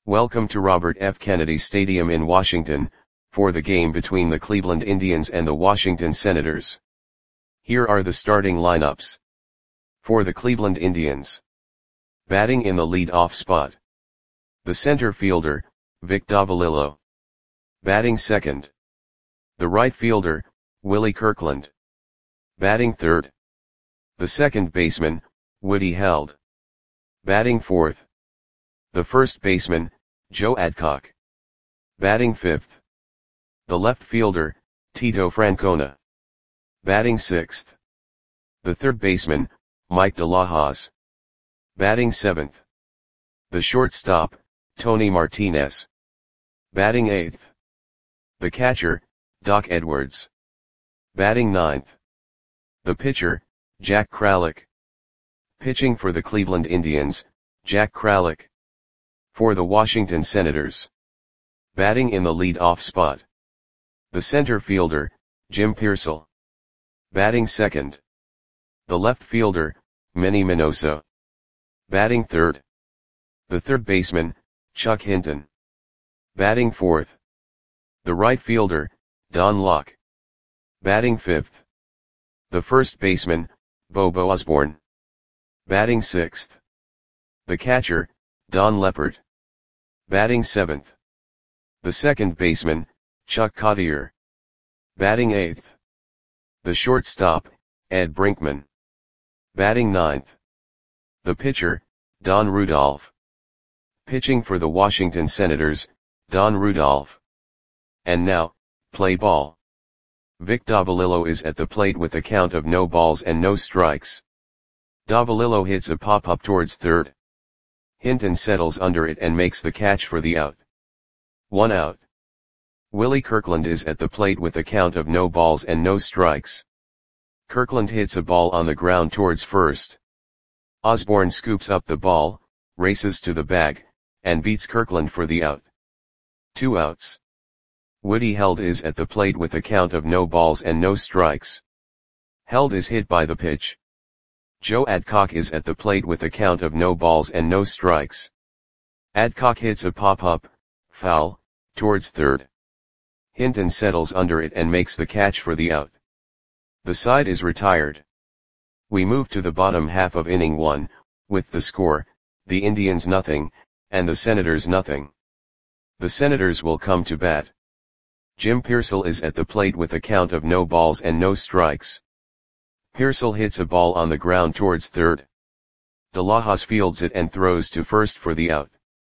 Welcome to Robert F. Kennedy Stadium in Washington, for the game between the Cleveland Indians and the Washington Senators. Here are the starting lineups. For the Cleveland Indians. Batting in the lead-off spot. The center fielder, Vic Davalillo. Batting second. The right fielder, Willie Kirkland. Batting third. The second baseman, Woody Held. Batting fourth. The first baseman, Joe Adcock. Batting fifth. The left fielder, Tito Francona. Batting sixth. The third baseman, Mike DeLahoz. Batting seventh. The shortstop, Tony Martinez. Batting eighth. The catcher, Doc Edwards. Batting ninth. The pitcher, Jack Kralik. Pitching for the Cleveland Indians, Jack Kralik. For the Washington Senators. Batting in the lead-off spot. The center fielder, Jim Piersall. Batting second. The left fielder, Manny Minoso. Batting third. The third baseman, Chuck Hinton. Batting fourth. The right fielder, Don Locke. Batting fifth. The first baseman, Bobo Osborne. Batting sixth. The catcher, Don Leppert. Batting seventh. The second baseman, Chuck Cottier. Batting eighth. The shortstop, Ed Brinkman. Batting ninth. The pitcher, Don Rudolph. Pitching for the Washington Senators, Don Rudolph. And now, play ball. Vic Davalillo is at the plate with a count of no balls and no strikes. Davalillo hits a pop-up towards third. Hinton settles under it and makes the catch for the out. 1 out. Willie Kirkland is at the plate with a count of no balls and no strikes. Kirkland hits a ball on the ground towards first. Osborne scoops up the ball, races to the bag, and beats Kirkland for the out. 2 outs. Woody Held is at the plate with a count of no balls and no strikes. Held is hit by the pitch. Joe Adcock is at the plate with a count of no balls and no strikes. Adcock hits a pop-up, foul, towards third. Hinton settles under it and makes the catch for the out. The side is retired. We move to the bottom half of inning 1, with the score, the Indians nothing, and the Senators nothing. The Senators will come to bat. Jim Piersall is at the plate with a count of no balls and no strikes. Piersall hits a ball on the ground towards third. DeLahoz fields it and throws to first for the out.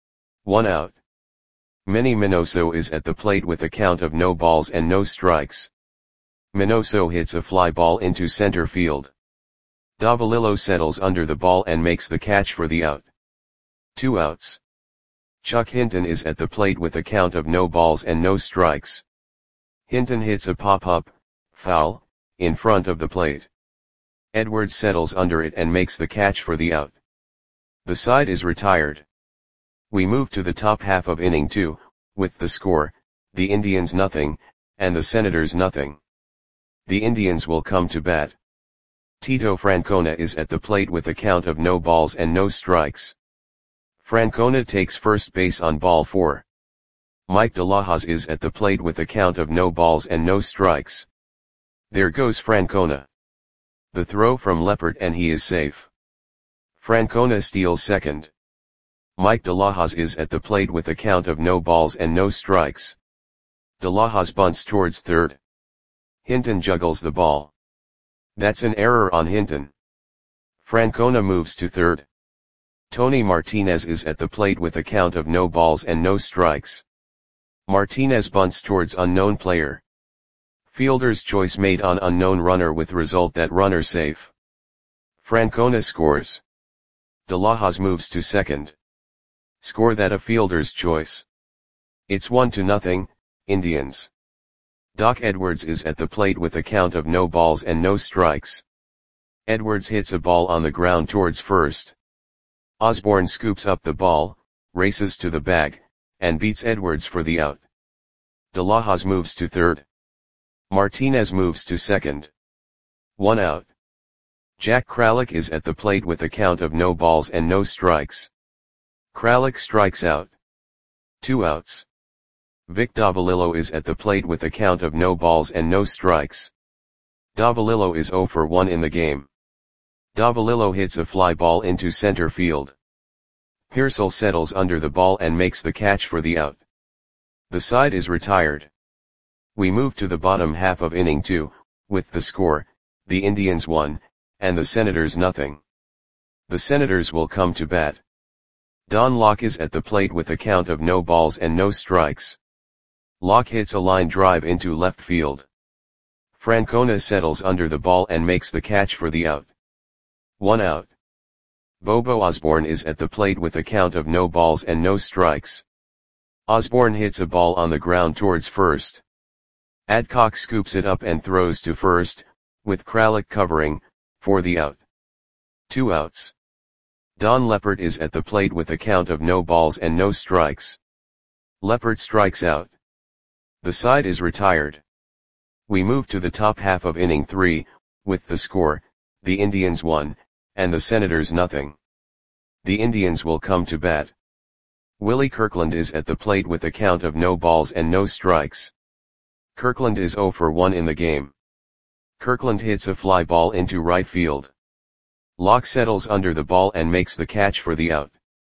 1 out. Manny Minoso is at the plate with a count of no balls and no strikes. Minoso hits a fly ball into center field. Davalillo settles under the ball and makes the catch for the out. 2 outs. Chuck Hinton is at the plate with a count of no balls and no strikes. Hinton hits a pop-up, foul, in front of the plate. Edwards settles under it and makes the catch for the out. The side is retired. We move to the top half of inning 2, with the score, the Indians nothing, and the Senators nothing. The Indians will come to bat. Tito Francona is at the plate with a count of no balls and no strikes. Francona takes first base on ball 4. Mike DeLahoz is at the plate with a count of no balls and no strikes. There goes Francona. The throw from Leppert and he is safe. Francona steals second. Mike DeLahoz is at the plate with a count of no balls and no strikes. DeLahoz bunts towards third. Hinton juggles the ball. That's an error on Hinton. Francona moves to third. Tony Martinez is at the plate with a count of no balls and no strikes. Martinez bunts towards unknown player. Fielder's choice made on unknown runner with result that runner safe. Francona scores. DeLahoz moves to second. Score that a fielder's choice. It's 1-0, Indians. Doc Edwards is at the plate with a count of no balls and no strikes. Edwards hits a ball on the ground towards first. Osborne scoops up the ball, races to the bag, and beats Edwards for the out. DeLahoz moves to third. Martinez moves to second. 1 out. Jack Kralik is at the plate with a count of no balls and no strikes. Kralik strikes out. 2 outs. Vic Davalillo is at the plate with a count of no balls and no strikes. Davalillo is 0 for 1 in the game. Davalillo hits a fly ball into center field. Pearsall settles under the ball and makes the catch for the out. The side is retired. We move to the bottom half of inning 2, with the score, the Indians 1, and the Senators nothing. The Senators will come to bat. Don Locke is at the plate with a count of no balls and no strikes. Locke hits a line drive into left field. Francona settles under the ball and makes the catch for the out. 1 out. Bobo Osborne is at the plate with a count of no balls and no strikes. Osborne hits a ball on the ground towards first. Adcock scoops it up and throws to first, with Kralik covering, for the out. 2 outs. Don Leppert is at the plate with a count of no balls and no strikes. Leppert strikes out. The side is retired. We move to the top half of inning 3, with the score, the Indians 1, and the Senators nothing. The Indians will come to bat. Willie Kirkland is at the plate with a count of no balls and no strikes. Kirkland is 0 for 1 in the game. Kirkland hits a fly ball into right field. Locke settles under the ball and makes the catch for the out.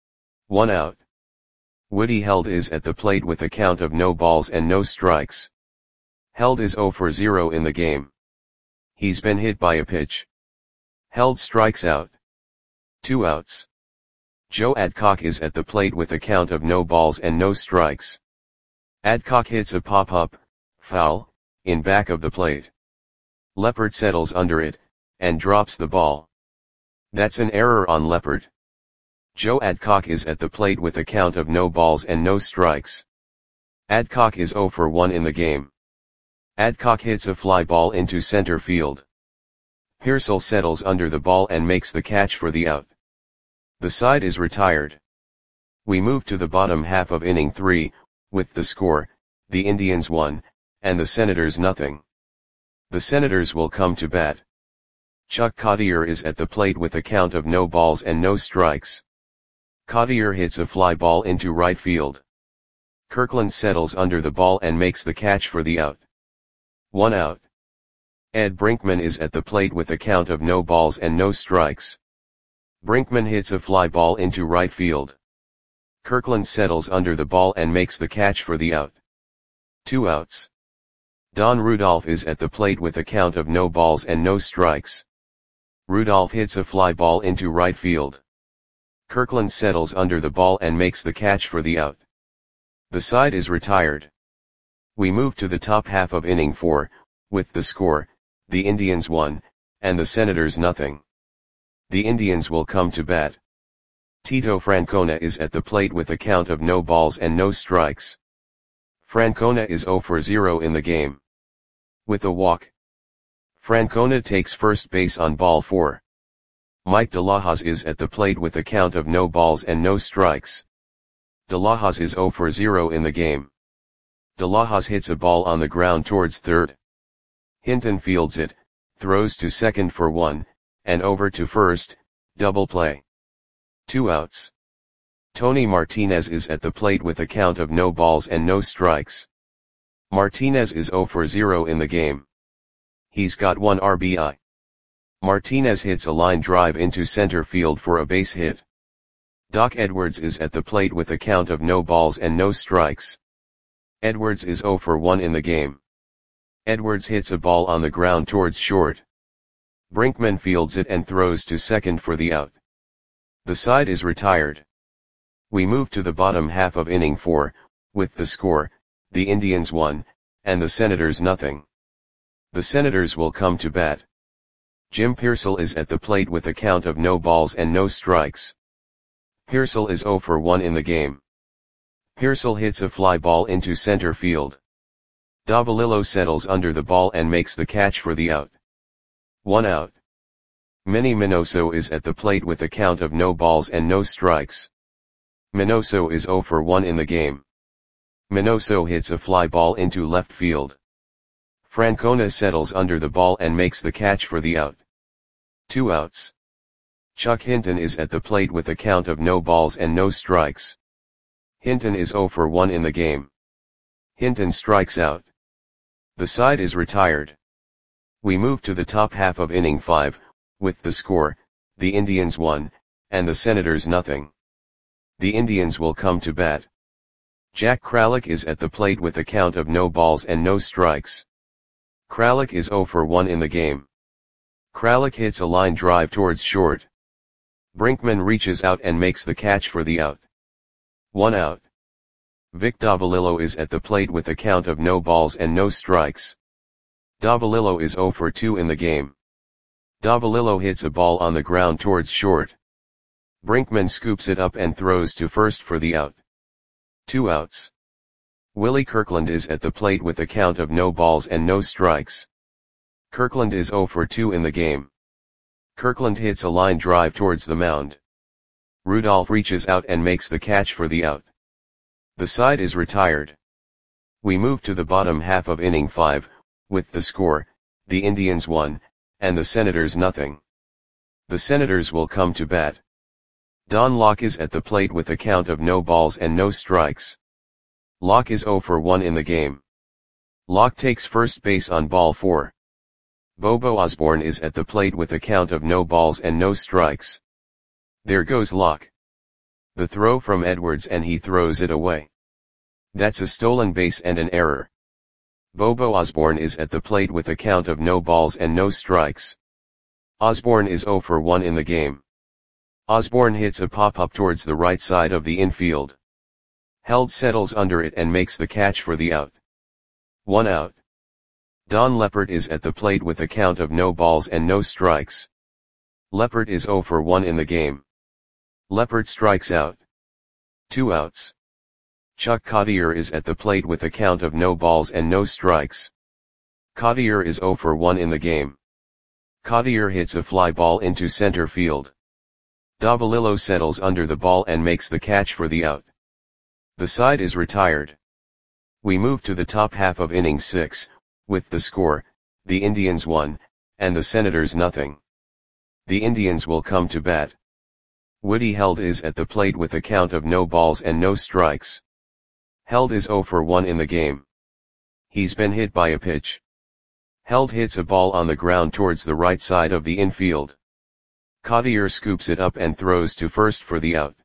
1 out. Woody Held is at the plate with a count of no balls and no strikes. Held is 0 for 0 in the game. He's been hit by a pitch. Held strikes out. 2 outs. Joe Adcock is at the plate with a count of no balls and no strikes. Adcock hits a pop-up, foul, in back of the plate. Leppert settles under it, and drops the ball. That's an error on Leppert. Joe Adcock is at the plate with a count of no balls and no strikes. Adcock is 0 for 1 in the game. Adcock hits a fly ball into center field. Pearsall settles under the ball and makes the catch for the out. The side is retired. We move to the bottom half of inning 3, with the score, the Indians 1, and the Senators nothing. The Senators will come to bat. Chuck Cottier is at the plate with a count of no balls and no strikes. Cottier hits a fly ball into right field. Kirkland settles under the ball and makes the catch for the out. 1 out. Ed Brinkman is at the plate with a count of no balls and no strikes. Brinkman hits a fly ball into right field. Kirkland settles under the ball and makes the catch for the out. 2 outs. Don Rudolph is at the plate with a count of no balls and no strikes. Rudolph hits a fly ball into right field. Kirkland settles under the ball and makes the catch for the out. The side is retired. We move to the top half of inning 4, with the score, the Indians 1, and the Senators nothing. The Indians will come to bat. Tito Francona is at the plate with a count of no balls and no strikes. Francona is 0 for 0 in the game. With a walk. Francona takes first base on ball 4. Mike De La Hoz is at the plate with a count of no balls and no strikes. De La Hoz is 0 for 0 in the game. De La Hoz hits a ball on the ground towards third. Hinton fields it, throws to second for 1, and over to first, double play. 2 outs. Tony Martinez is at the plate with a count of no balls and no strikes. Martinez is 0 for 0 in the game. He's got 1 RBI. Martinez hits a line drive into center field for a base hit. Doc Edwards is at the plate with a count of no balls and no strikes. Edwards is 0 for 1 in the game. Edwards hits a ball on the ground towards short. Brinkman fields it and throws to second for the out. The side is retired. We move to the bottom half of inning 4, with the score, the Indians 1, and the Senators nothing. The Senators will come to bat. Jim Pearsall is at the plate with a count of no balls and no strikes. Pearsall is 0 for 1 in the game. Pearsall hits a fly ball into center field. Davalillo settles under the ball and makes the catch for the out. 1 out. Manny Minoso is at the plate with a count of no balls and no strikes. Minoso is 0 for 1 in the game. Minoso hits a fly ball into left field. Francona settles under the ball and makes the catch for the out. 2 outs. Chuck Hinton is at the plate with a count of no balls and no strikes. Hinton is 0 for 1 in the game. Hinton strikes out. The side is retired. We move to the top half of inning 5, with the score, the Indians 1, and the Senators nothing. The Indians will come to bat. Jack Kralik is at the plate with a count of no balls and no strikes. Kralik is 0 for 1 in the game. Kralik hits a line drive towards short. Brinkman reaches out and makes the catch for the out. 1 out. Vic Davalillo is at the plate with a count of no balls and no strikes. Davalillo is 0 for 2 in the game. Davalillo hits a ball on the ground towards short. Brinkman scoops it up and throws to first for the out. 2 outs. Willie Kirkland is at the plate with a count of no balls and no strikes. Kirkland is 0 for 2 in the game. Kirkland hits a line drive towards the mound. Rudolph reaches out and makes the catch for the out. The side is retired. We move to the bottom half of inning 5, with the score, the Indians 1, and the Senators nothing. The Senators will come to bat. Don Locke is at the plate with a count of no balls and no strikes. Locke is 0 for 1 in the game. Locke takes first base on ball 4. Bobo Osborne is at the plate with a count of no balls and no strikes. There goes Locke. The throw from Edwards and he throws it away. That's a stolen base and an error. Bobo Osborne is at the plate with a count of no balls and no strikes. Osborne is 0 for 1 in the game. Osborne hits a pop-up towards the right side of the infield. Held settles under it and makes the catch for the out. 1 out. Don Leppert is at the plate with a count of no balls and no strikes. Leppert is 0 for 1 in the game. Leppert strikes out. 2 outs. Chuck Cottier is at the plate with a count of no balls and no strikes. Cottier is 0 for 1 in the game. Cottier hits a fly ball into center field. Davalillo settles under the ball and makes the catch for the out. The side is retired. We move to the top half of inning 6, with the score, the Indians 1, and the Senators nothing. The Indians will come to bat. Woody Held is at the plate with a count of no balls and no strikes. Held is 0 for 1 in the game. He's been hit by a pitch. Held hits a ball on the ground towards the right side of the infield. Cottier scoops it up and throws to first for the out.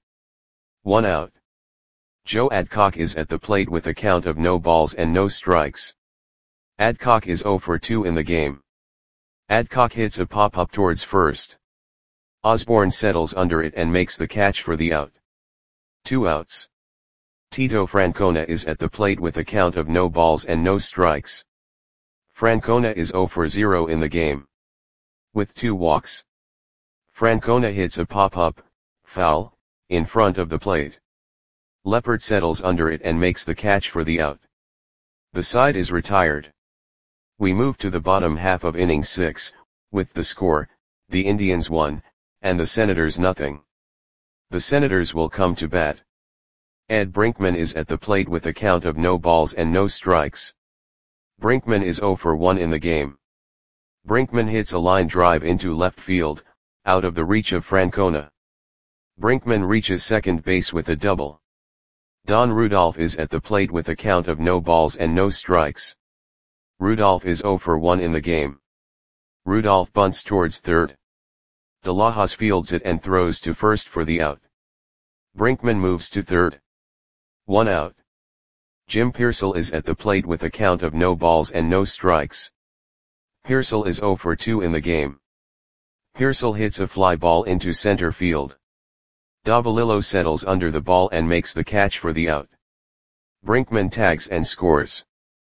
1 out. Joe Adcock is at the plate with a count of no balls and no strikes. Adcock is 0 for 2 in the game. Adcock hits a pop-up towards first. Osborne settles under it and makes the catch for the out. 2 outs. Tito Francona is at the plate with a count of no balls and no strikes. Francona is 0 for 0 in the game. With 2 walks. Francona hits a pop-up, foul, in front of the plate. Leppert settles under it and makes the catch for the out. The side is retired. We move to the bottom half of inning 6, with the score, the Indians 1, and the Senators nothing. The Senators will come to bat. Ed Brinkman is at the plate with a count of no balls and no strikes. Brinkman is 0 for 1 in the game. Brinkman hits a line drive into left field, out of the reach of Francona. Brinkman reaches second base with a double. Don Rudolph is at the plate with a count of no balls and no strikes. Rudolph is 0 for 1 in the game. Rudolph bunts towards third. De La Hoz fields it and throws to first for the out. Brinkman moves to third. 1 out. Jim Pearsall is at the plate with a count of no balls and no strikes. Pearsall is 0 for 2 in the game. Pearsall hits a fly ball into center field. Davalillo settles under the ball and makes the catch for the out. Brinkman tags and scores.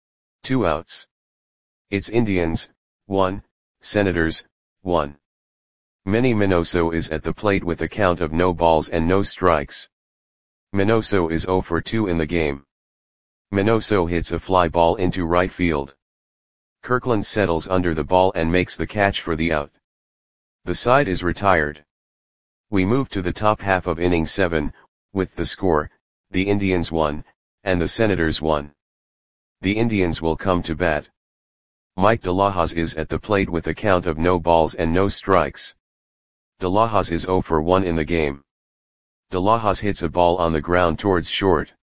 2 outs. It's Indians, 1, Senators, 1. Manny Minoso is at the plate with a count of no balls and no strikes. Minoso is 0 for 2 in the game. Minoso hits a fly ball into right field. Kirkland settles under the ball and makes the catch for the out. The side is retired. We move to the top half of inning 7, with the score, the Indians 1, and the Senators 1. The Indians will come to bat. Mike De La Hoz is at the plate with a count of no balls and no strikes. De La Hoz is 0 for 1 in the game. De La Hoz hits a ball on the ground towards short.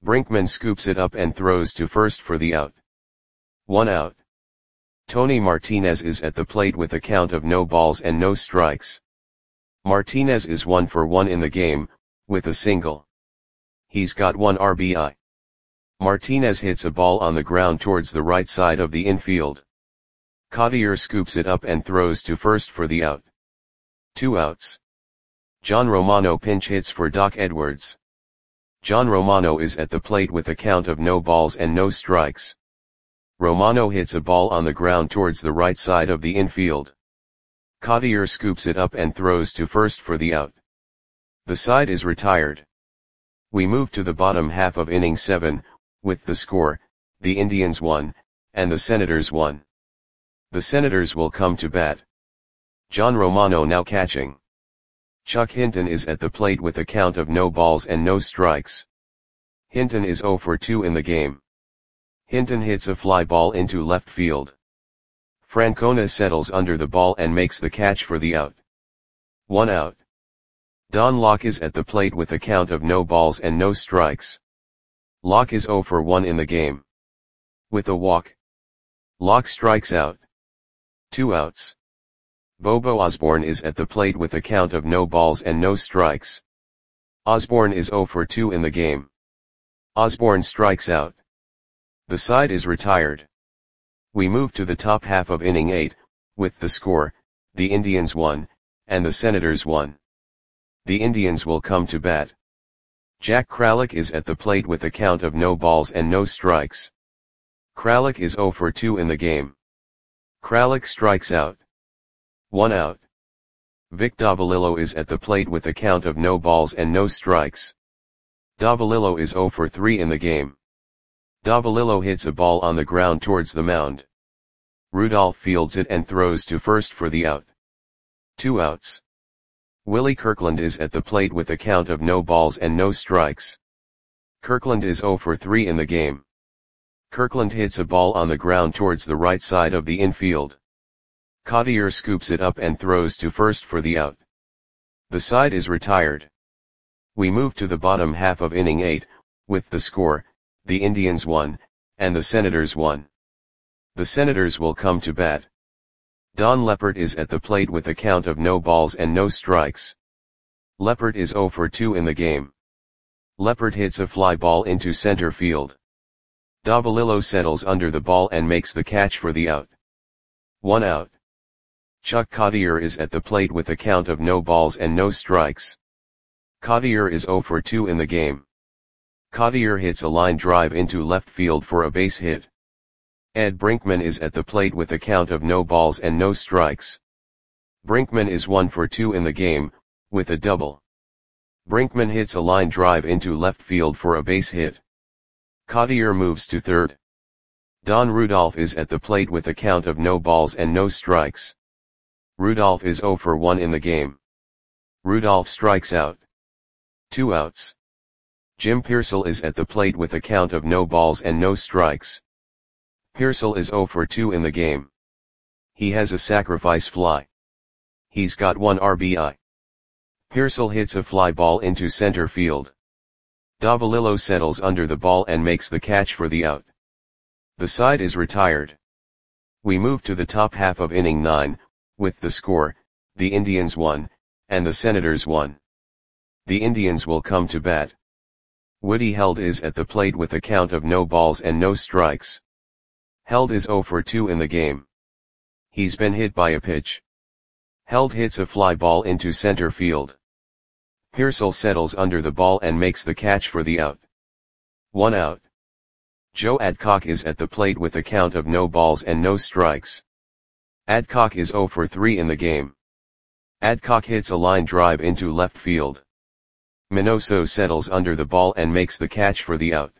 Brinkman scoops it up and throws to first for the out. 1 out. Tony Martinez is at the plate with a count of no balls and no strikes. Martinez is 1 for 1 in the game, with a single. He's got 1 RBI. Martinez hits a ball on the ground towards the right side of the infield. Cottier scoops it up and throws to first for the out. 2 outs. John Romano pinch hits for Doc Edwards. John Romano is at the plate with a count of no balls and no strikes. Romano hits a ball on the ground towards the right side of the infield. Cottier scoops it up and throws to first for the out. The side is retired. We move to the bottom half of inning 7, with the score, the Indians 1, and the Senators 1. The Senators will come to bat. John Romano now catching. Chuck Hinton is at the plate with a count of no balls and no strikes. Hinton is 0 for 2 in the game. Hinton hits a fly ball into left field. Francona settles under the ball and makes the catch for the out. 1 out. Don Locke is at the plate with a count of no balls and no strikes. Locke is 0 for 1 in the game. With a walk, Locke strikes out. 2 outs. Bobo Osborne is at the plate with a count of no balls and no strikes. Osborne is 0 for 2 in the game. Osborne strikes out. The side is retired. We move to the top half of inning 8, with the score, the Indians 1, and the Senators 1. The Indians will come to bat. Jack Kralik is at the plate with a count of no balls and no strikes. Kralik is 0 for 2 in the game. Kralik strikes out. 1 out. Vic Davalillo is at the plate with a count of no balls and no strikes. Davalillo is 0 for 3 in the game. Davalillo hits a ball on the ground towards the mound. Rudolph fields it and throws to first for the out. 2 outs. Willie Kirkland is at the plate with a count of no balls and no strikes. Kirkland is 0 for 3 in the game. Kirkland hits a ball on the ground towards the right side of the infield. Cottier scoops it up and throws to first for the out. The side is retired. We move to the bottom half of inning 8, with the score, the Indians 1, and the Senators 1. The Senators will come to bat. Don Leppert is at the plate with a count of no balls and no strikes. Leppert is 0 for 2 in the game. Leppert hits a fly ball into center field. Davalillo settles under the ball and makes the catch for the out. 1 out. Chuck Cottier is at the plate with a count of no balls and no strikes. Cottier is 0 for 2 in the game. Cottier hits a line drive into left field for a base hit. Ed Brinkman is at the plate with a count of no balls and no strikes. Brinkman is 1 for 2 in the game, with a double. Brinkman hits a line drive into left field for a base hit. Cottier moves to third. Don Rudolph is at the plate with a count of no balls and no strikes. Rudolph is 0 for 1 in the game. Rudolph strikes out. 2 outs. Jim Pearsall is at the plate with a count of no balls and no strikes. Pearsall is 0 for 2 in the game. He has a sacrifice fly. He's got 1 RBI. Pearsall hits a fly ball into center field. Davalillo settles under the ball and makes the catch for the out. The side is retired. We move to the top half of inning 9, with the score, the Indians 1, and the Senators 1. The Indians will come to bat. Woody Held is at the plate with a count of no balls and no strikes. Held is 0 for 2 in the game. He's been hit by a pitch. Held hits a fly ball into center field. Pearsall settles under the ball and makes the catch for the out. 1 out. Joe Adcock is at the plate with a count of no balls and no strikes. Adcock is 0 for 3 in the game. Adcock hits a line drive into left field. Minoso settles under the ball and makes the catch for the out.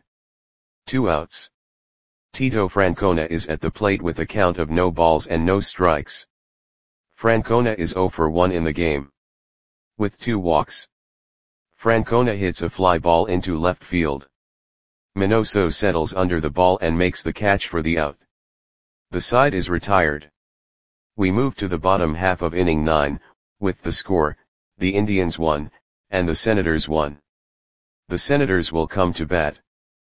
2 outs. Tito Francona is at the plate with a count of no balls and no strikes. Francona is 0 for 1 in the game. With 2 walks. Francona hits a fly ball into left field. Minoso settles under the ball and makes the catch for the out. The side is retired. We move to the bottom half of inning 9, with the score, the Indians 1, and the Senators 1. The Senators will come to bat.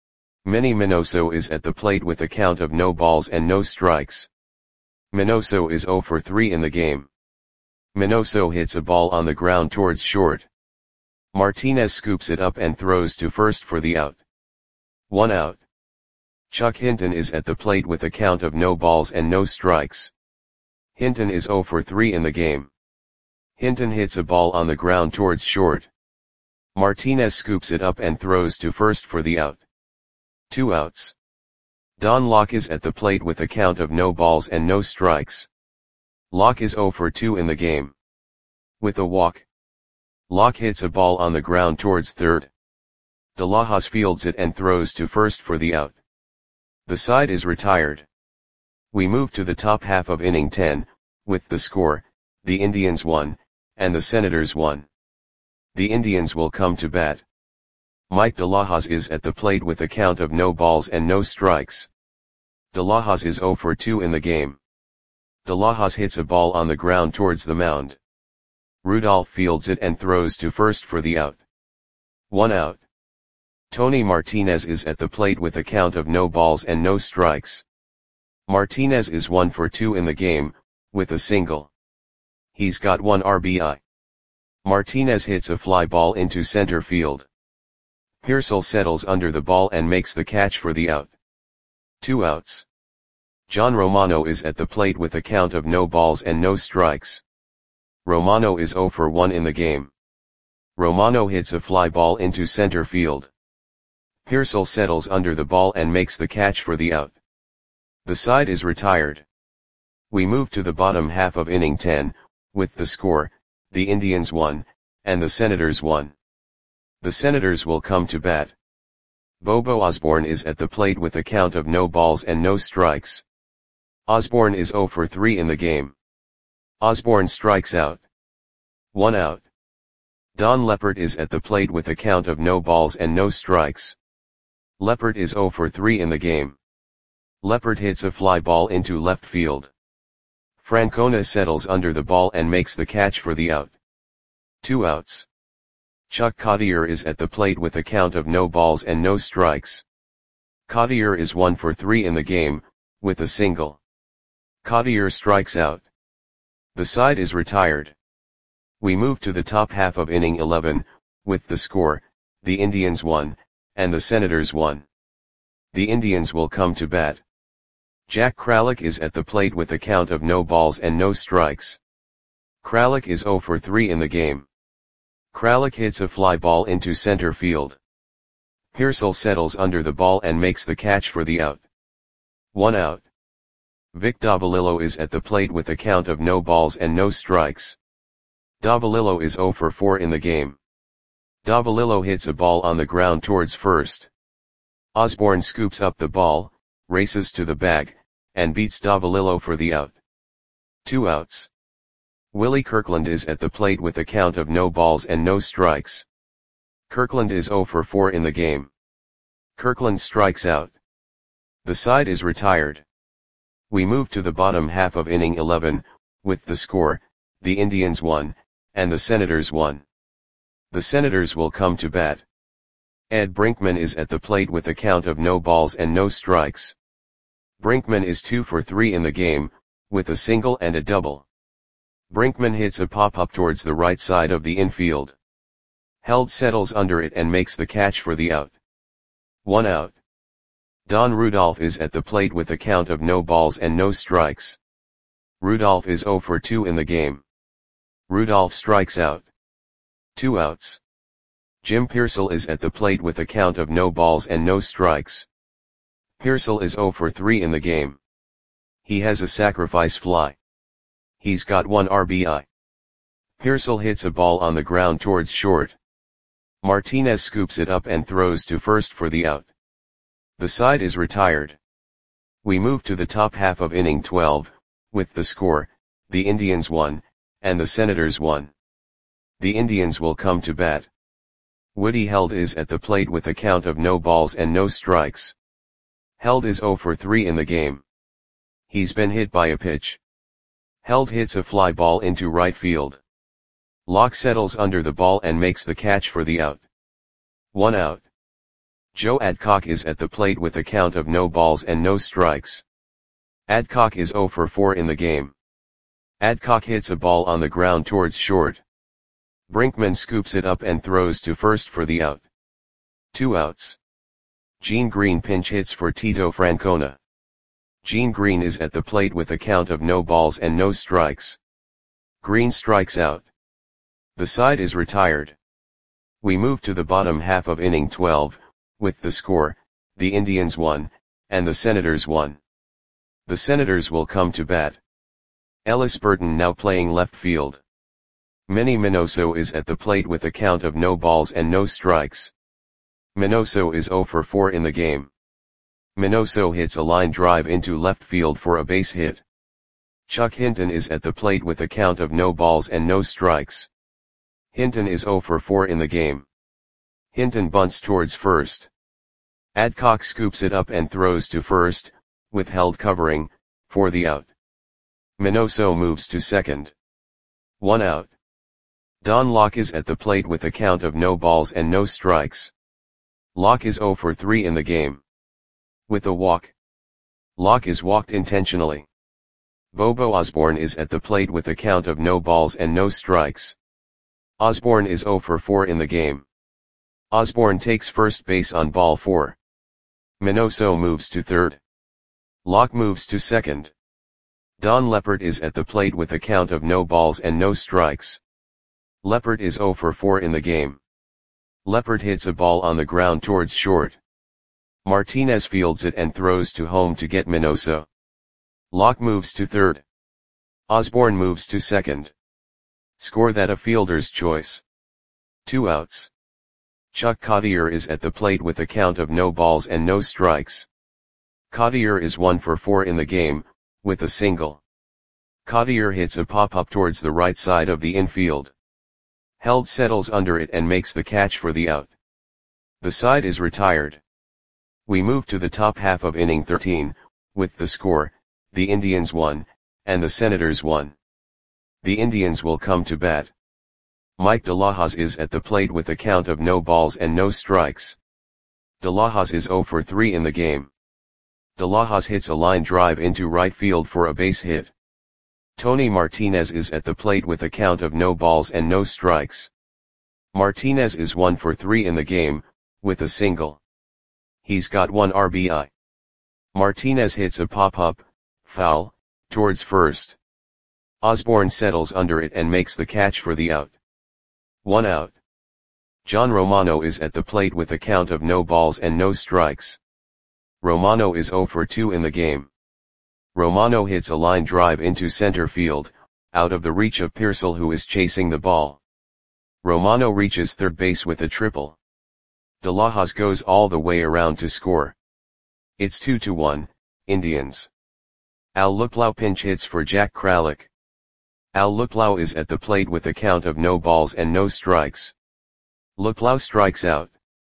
Manny Minoso is at the plate with a count of no balls and no strikes. Minoso is 0 for 3 in the game. Minoso hits a ball on the ground towards short. Martinez scoops it up and throws to first for the out. 1 out. Chuck Hinton is at the plate with a count of no balls and no strikes. Hinton is 0 for 3 in the game. Hinton hits a ball on the ground towards short. Martinez scoops it up and throws to first for the out. 2 outs. Don Locke is at the plate with a count of no balls and no strikes. Locke is 0 for 2 in the game. With a walk, Locke hits a ball on the ground towards third. De La Hoz fields it and throws to first for the out. The side is retired. We move to the top half of inning 10, with the score, the Indians 1, and the Senators 1. The Indians will come to bat. Mike De La Hoz is at the plate with a count of no balls and no strikes. De La Hoz is 0 for 2 in the game. De La Hoz hits a ball on the ground towards the mound. Rudolph fields it and throws to first for the out. 1 out. Tony Martinez is at the plate with a count of no balls and no strikes. Martinez is 1 for 2 in the game, with a single. He's got 1 RBI. Martinez hits a fly ball into center field. Pearsall settles under the ball and makes the catch for the out. 2 outs. John Romano is at the plate with a count of no balls and no strikes. Romano is 0 for 1 in the game. Romano hits a fly ball into center field. Pearsall settles under the ball and makes the catch for the out. The side is retired. We move to the bottom half of inning 10, with the score, the Indians 1, and the Senators 1. The Senators will come to bat. Bobo Osborne is at the plate with a count of no balls and no strikes. Osborne is 0 for 3 in the game. Osborne strikes out. 1 out. Don Leppert is at the plate with a count of no balls and no strikes. Leppert is 0 for 3 in the game. Leppert hits a fly ball into left field. Francona settles under the ball and makes the catch for the out. 2 outs. Chuck Cottier is at the plate with a count of no balls and no strikes. Cottier is 1 for 3 in the game, with a single. Cottier strikes out. The side is retired. We move to the top half of inning 11, with the score, the Indians 1, and the Senators 1. The Indians will come to bat. Jack Kralik is at the plate with a count of no balls and no strikes. Kralik is 0 for 3 in the game. Kralik hits a fly ball into center field. Pearsall settles under the ball and makes the catch for the out. 1 out. Vic Davalillo is at the plate with a count of no balls and no strikes. Davalillo is 0 for 4 in the game. Davalillo hits a ball on the ground towards first. Osborne scoops up the ball, races to the bag, and beats Davalillo for the out. 2 outs. Willie Kirkland is at the plate with a count of no balls and no strikes. Kirkland is 0 for 4 in the game. Kirkland strikes out. The side is retired. We move to the bottom half of inning 11, with the score, the Indians 1, and the Senators 1. The Senators will come to bat. Ed Brinkman is at the plate with a count of no balls and no strikes. Brinkman is 2 for 3 in the game, with a single and a double. Brinkman hits a pop-up towards the right side of the infield. Held settles under it and makes the catch for the out. 1 out. Don Rudolph is at the plate with a count of no balls and no strikes. Rudolph is 0 for 2 in the game. Rudolph strikes out. 2 outs. Jim Pearsall is at the plate with a count of no balls and no strikes. Pearsall is 0 for 3 in the game. He has a sacrifice fly. He's got 1 RBI. Pearsall hits a ball on the ground towards short. Martinez scoops it up and throws to first for the out. The side is retired. We move to the top half of inning 12, with the score, the Indians 1, and the Senators 1. The Indians will come to bat. Woody Held is at the plate with a count of no balls and no strikes. Held is 0 for 3 in the game. He's been hit by a pitch. Held hits a fly ball into right field. Locke settles under the ball and makes the catch for the out. 1 out. Joe Adcock is at the plate with a count of no balls and no strikes. Adcock is 0 for 4 in the game. Adcock hits a ball on the ground towards short. Brinkman scoops it up and throws to first for the out. 2 outs. Gene Green pinch hits for Tito Francona. Gene Green is at the plate with a count of no balls and no strikes. Green strikes out. The side is retired. We move to the bottom half of inning 12, with the score, the Indians 1, and the Senators 1. The Senators will come to bat. Ellis Burton now playing left field. Manny Minoso is at the plate with a count of no balls and no strikes. Minoso is 0 for 4 in the game. Minoso hits a line drive into left field for a base hit. Chuck Hinton is at the plate with a count of no balls and no strikes. Hinton is 0 for 4 in the game. Hinton bunts towards first. Adcock scoops it up and throws to first, with held covering, for the out. Minoso moves to second. 1 out. Don Locke is at the plate with a count of no balls and no strikes. Locke is 0 for 3 in the game. With a walk. Locke is walked intentionally. Bobo Osborne is at the plate with a count of no balls and no strikes. Osborne is 0 for 4 in the game. Osborne takes first base on ball 4. Minoso moves to third. Locke moves to second. Don Leppert is at the plate with a count of no balls and no strikes. Leppert is 0 for 4 in the game. Leppert hits a ball on the ground towards short. Martinez fields it and throws to home to get Minoso. Locke moves to third. Osborne moves to second. Score that a fielder's choice. 2 outs. Chuck Cottier is at the plate with a count of no balls and no strikes. Cottier is 1 for 4 in the game, with a single. Cottier hits a pop-up towards the right side of the infield. Held settles under it and makes the catch for the out. The side is retired. We move to the top half of inning 13, with the score, the Indians 1, and the Senators 1. The Indians will come to bat. Mike DeLahoz is at the plate with a count of no balls and no strikes. DeLahoz is 0 for 3 in the game. DeLahoz hits a line drive into right field for a base hit. Tony Martinez is at the plate with a count of no balls and no strikes. Martinez is 1 for 3 in the game, with a single. He's got 1 RBI. Martinez hits a pop-up, foul, towards first. Osborne settles under it and makes the catch for the out. 1 out. John Romano is at the plate with a count of no balls and no strikes. Romano is 0 for 2 in the game. Romano hits a line drive into center field, out of the reach of Pearsall, who is chasing the ball. Romano reaches third base with a triple. DeLahoz goes all the way around to score. It's 2-1, Indians. Al Luplow pinch hits for Jack Kralik. Al Luplow is at the plate with a count of no balls and no strikes. Luplow strikes out.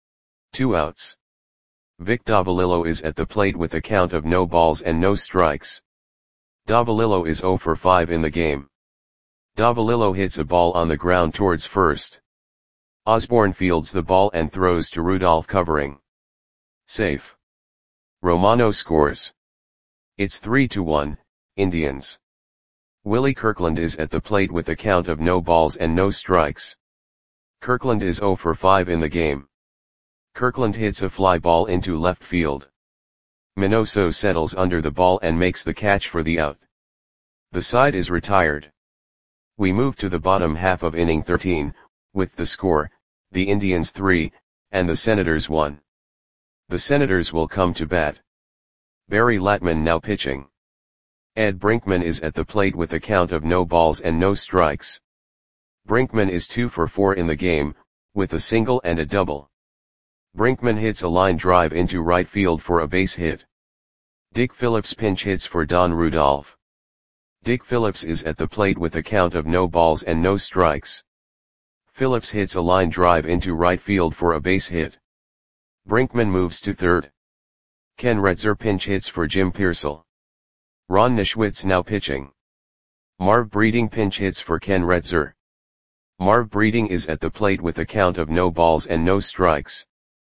2 outs. Vic Davalillo is at the plate with a count of no balls and no strikes. Davalillo is 0 for 5 in the game. Davalillo hits a ball on the ground towards first. Osborne fields the ball and throws to Rudolph covering. Safe. Romano scores. It's 3-1, Indians. Willie Kirkland is at the plate with a count of no balls and no strikes. Kirkland is 0 for 5 in the game. Kirkland hits a fly ball into left field. Minoso settles under the ball and makes the catch for the out. The side is retired. We move to the bottom half of inning 13, with the score, the Indians 3, and the Senators 1. The Senators will come to bat. Barry Latman now pitching. Ed Brinkman is at the plate with a count of no balls and no strikes. Brinkman is 2 for 4 in the game, with a single and a double. Brinkman hits a line drive into right field for a base hit. Dick Phillips pinch hits for Don Rudolph. Dick Phillips is at the plate with a count of no balls and no strikes. Phillips hits a line drive into right field for a base hit. Brinkman moves to third. Ken Retzer pinch hits for Jim Pearsall. Ron Nischwitz now pitching. Marv Breeding pinch hits for Ken Retzer. Marv Breeding is at the plate with a count of no balls and no strikes.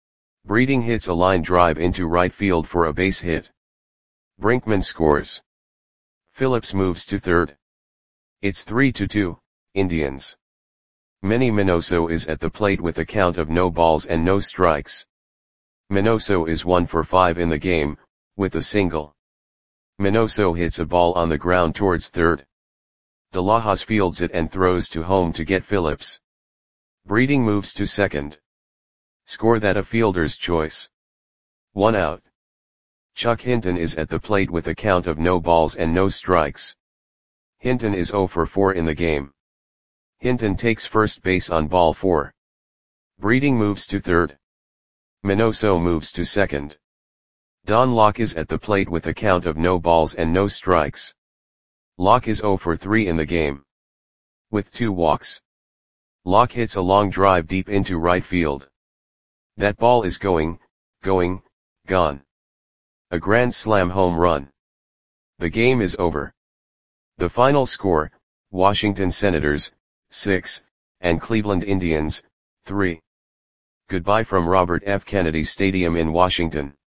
Breeding hits a line drive into right field for a base hit. Brinkman scores. Phillips moves to third. It's 3-2, Indians. Manny Minoso is at the plate with a count of no balls and no strikes. Minoso is 1 for 5 in the game, with a single. Minoso hits a ball on the ground towards third. De Lajas fields it and throws to home to get Phillips. Breeding moves to second. Score that a fielder's choice. 1 out. Chuck Hinton is at the plate with a count of no balls and no strikes. Hinton is 0 for 4 in the game. Hinton takes first base on ball 4. Breeding moves to third. Minoso moves to second. Don Locke is at the plate with a count of no balls and no strikes. Locke is 0 for 3 in the game. With 2 walks. Locke hits a long drive deep into right field. That ball is gone. A grand slam home run. The game is over. The final score, Washington Senators, 6, and Cleveland Indians, 3. Goodbye from Robert F. Kennedy Stadium in Washington.